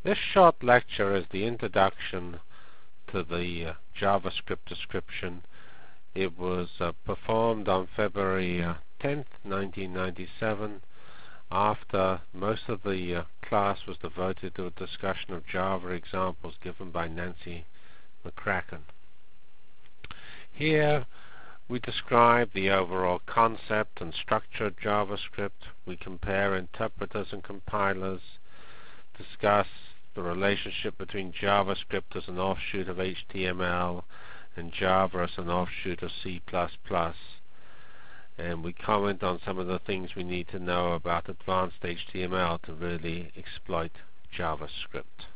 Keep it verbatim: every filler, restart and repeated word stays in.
This short lecture is the introduction to the uh, JavaScript description. It was uh, performed on February uh, tenth, nineteen ninety-seven, after most of the uh, class was devoted to a discussion of Java examples given by Nancy McCracken. Here we describe the overall concept and structure of JavaScript. We compare interpreters and compilers, discuss the relationship between JavaScript as an offshoot of H T M L and Java as an offshoot of C plus plus, and we comment on some of the things we need to know about advanced H T M L to really exploit JavaScript.